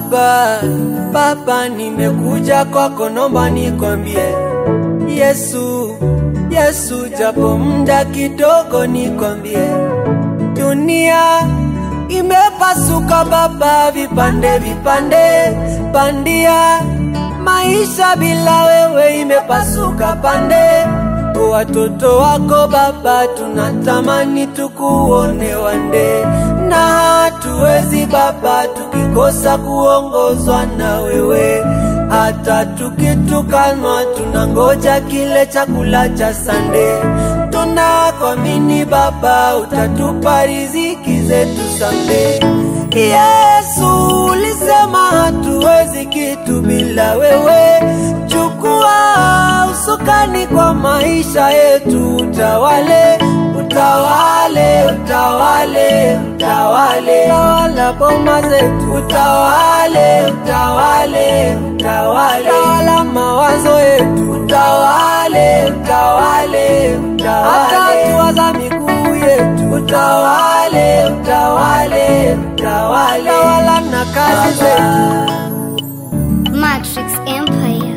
Baba, Baba nimekuja kwako, naomba nikwambie Yesu, Yesu japo muda kidogo nikwambie. Dunia imepasuka Baba, vipande vipande, bandia maisha bila wewe imepasuka pande. Watoto wako Baba tunatamani tukuone wande, na hatuwezi Baba tukikosa kuongozwa na wewe. Hata tukitukanwa tunangoja kile chakula cha Sunday. Tunakuamini Baba utatupa riziki zetu Sunday. Yesu ulisema hatuwezi kitu bila wewe. Chukua usukani kwa maisha yetu, utawale, utawale, utawale, utawale, utawala boma zetu, utawale, utawale, utawale, utawala mawazo yetu, utawale, utawale, utawale, hata hatua za miguu yetu, utawale, utawale, utawale, utawala na kazi zetu. Matrix Empire.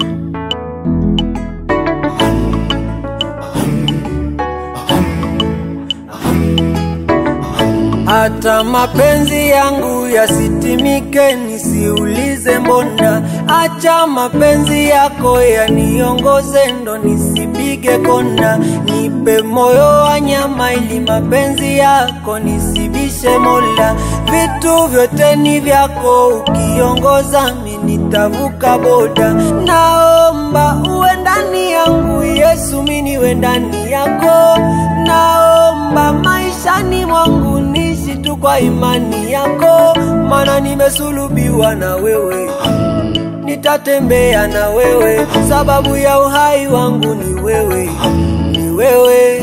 Hata mapenzi yangu yasitimike nisiulize mbona. Acha mapenzi yako yaniongoze ndo nisipige kona. Nipe moyo wa nyama ili mapenzi yako nisibishe Mola. Vitu vyote ni vyako, ukiongoza mimi nitavuka boda. Naomba uwe ndani yangu Yesu, mimi niwe ndani yako. Naomba maishani mwangu niishi tu kwa imani yako, maana nimesulubiwa na wewe, nitatembea na wewe, sababu ya uhai wangu ni wewe, ni wewe.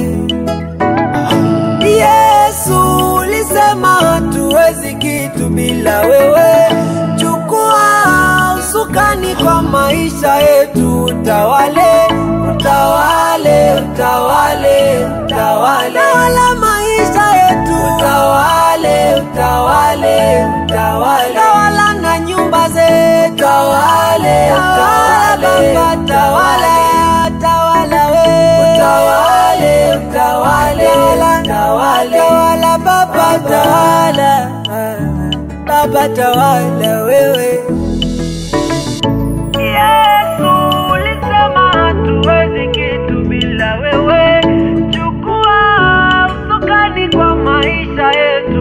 Yesu ulisema hatuwezi kitu bila wewe. Chukua usukani kwa maisha yetu, utawale, utawale, utawale, utawale, utawala maisha yetu, utawale, utawale, utawale, utawala na nyumba zetu, utawale, utawale, utawale, utawala wewe, utawale, utawale, utawale, utawala Baba, utawala Baba, tawala wewe. Yesu ulisema hatuwezi kitu bila wewe. Chukua usukani kwa maisha yetu,